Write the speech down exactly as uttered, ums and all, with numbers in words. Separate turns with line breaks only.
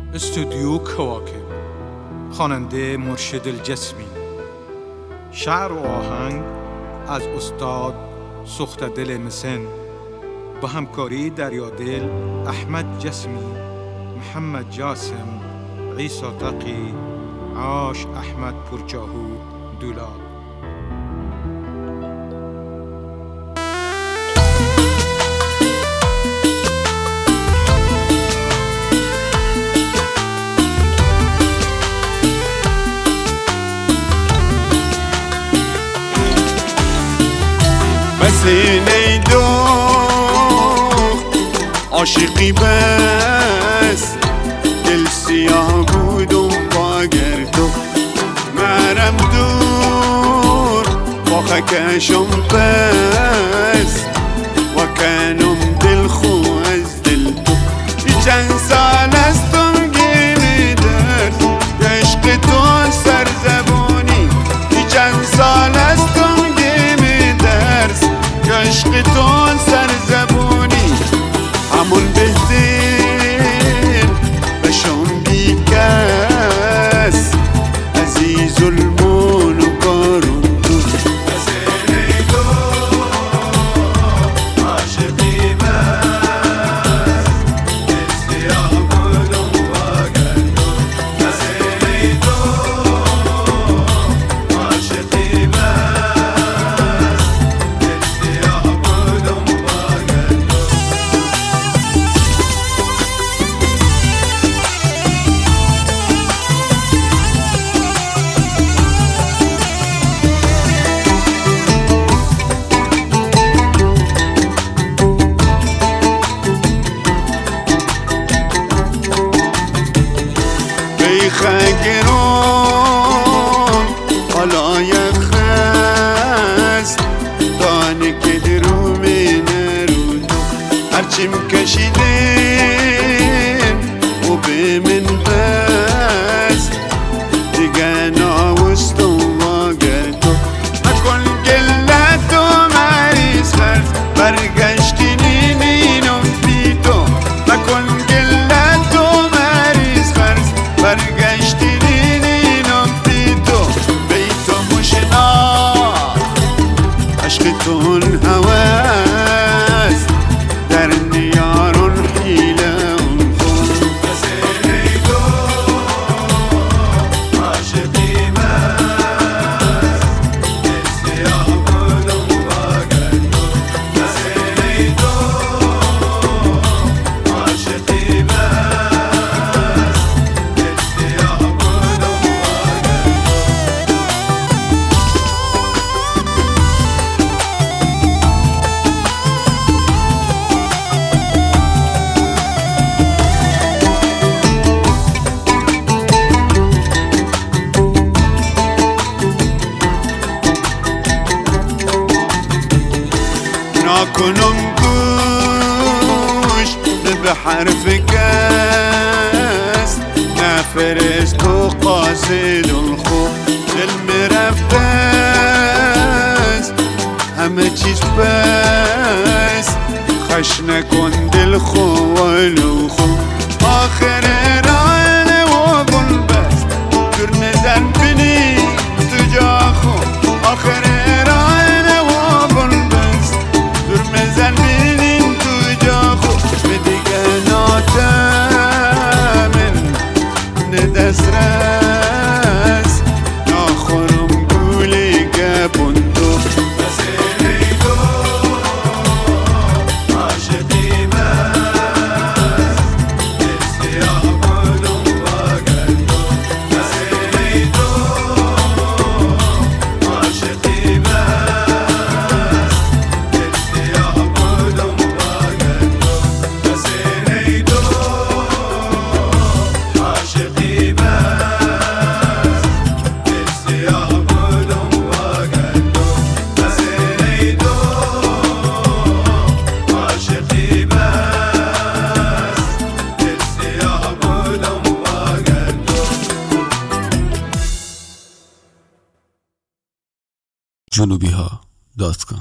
استودیو کواکب، خواننده مرشد الجسمی، شعر و آهنگ از استاد سختدل مسن با همکاری دریادل، احمد جسمی، محمد جاسم، عیسی تقی، عاش احمد پرجاهو دولاب.
سینه دو عاشقی بس دل سیاه بودم با گردو مرم دور با خکشم بس و کنم دل خو از دل تو چند سال استم گیمی درد عشق تو سر زبانی چند سال استم عشق تو سر زبونی همون بهتر بشم بی کس عزیز المون و کارون تو بزنی تو عاشقی بس دل سیاه بودم با گردو بزنی تو عاشقی بس خگرون حالا یخست دانه که درو می نرودو هرچیم کشیدن و به من بست دیگه ناوستم و گردو اکن گلت و مریض خرز برگشتی نینم بی تو اکن گلت و مریض خرز برگشتی نینم بی تو بی تو مشنا عشق تون هوس در نیارون حیله اون خون بزنی تو عاشقی بس دل سیاه بودم با گردو بزنی تو عاشقی بس نکنم گوش به حرف کس نفرست و قاصد الخو دل میرفت است همه چیز بس خش نکن دل خو ولو خو آخر رانه و گل بست گر نزن بینی تو جا خو آخر رانه و گل بست گر نزن بینی تو جا خو به دیگه ناتمن ندست رس ناخورم گولی گپون تو بزنی تو عاشقی بس دل سیاه بودم با گردو بزنی تو عاشقی بس دل سیاه بودم با گردو بزنی تو عاشقی بس دل سیاه بودم با گردو بزنی تو عاشقی بس دل سیاه بودم با گردو.
جنوبی ها دات کام